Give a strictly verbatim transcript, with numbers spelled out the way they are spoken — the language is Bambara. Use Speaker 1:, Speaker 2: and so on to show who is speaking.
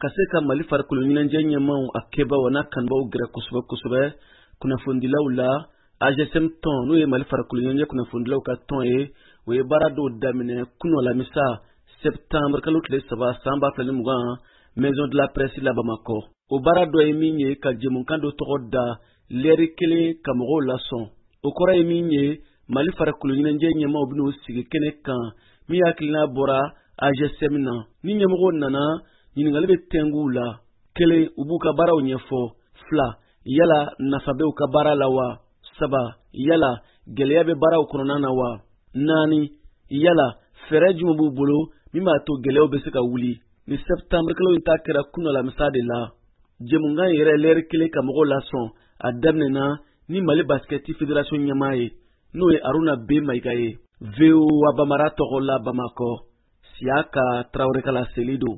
Speaker 1: ka se ka Mali farikolo ɲɛnajɛ ɲɛmaw a kɛbaw n'a kanbaw gɛrɛ kosɛbɛ kosɛbɛ kunnafonidilaw la. A G S M tɔn n'o ye Mali farikolo ɲɛnajɛ kunnafonidilaw ka tɔn ye, o ye baara dɔw daminɛ kunun alamisa septembre kalo tile saba san ba fila ni mugan Maison de la Presse la Bamakɔ. O baara dɔ ye min ye ka jɛmukan dɔ tɔgɔ da lɛri kelen ka mɔgɔw lasɔn. O kɔrɔ ye min ye Mali farikolo ɲɛnajɛ ɲɛmaw bɛn'u sigi kɛnɛ kan min hakilina bɔra A G S M na. Ni ɲɛmɔgɔw nana, ɲininkali bɛ tɛngu la. Kelen, u b'u ka baaraw ɲɛfɔ. Fila, yala nafa bɛ u ka baara la wa? Saba, yala gɛlɛya bɛ baaraw kɔnɔna na wa? Naani, yala fɛɛrɛ jumɛn b'u bolo min b'a to gɛlɛyaw bɛ se ka wuli? Ni septembre kalo in ta kɛra kunun alamisa de la. Jɛmukan yɛrɛ lɛri kelen ka mɔgɔw lasɔn a daminɛna ni Mali basketi fédération ɲɛmaa ye n'o ye Aruna B Mayiga ye. V O A Bamara tɔgɔ la Bamakɔ. Siyaka Traoré Kala Selido.